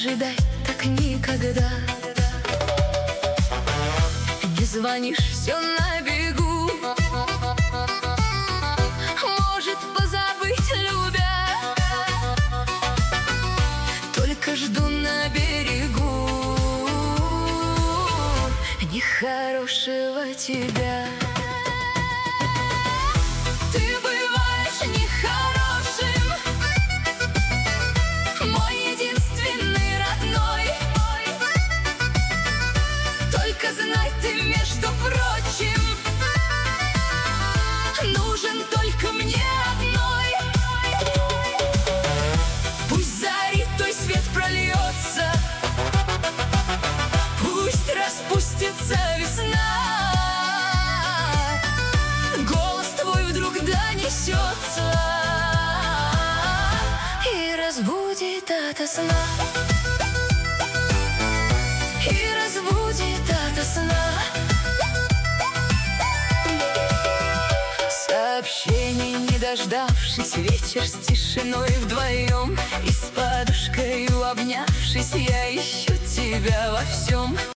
ожидай так никогда. Не звонишь, все на бегу. Может, позабыть любя. Только жду на берегу нехорошего тебя. Ты бываешь нехорошим, мой единственный родной. Только знай ты, между прочим, нужен только мне одной. Пусть зарит той свет прольется, пусть распустится весна, голос твой вдруг донесется и разбудит ото сна, и разбудит ото сна. Сообщений не дождавшись, вечер с тишиной вдвоем, и с подушкой обнявшись, я ищу тебя во всем.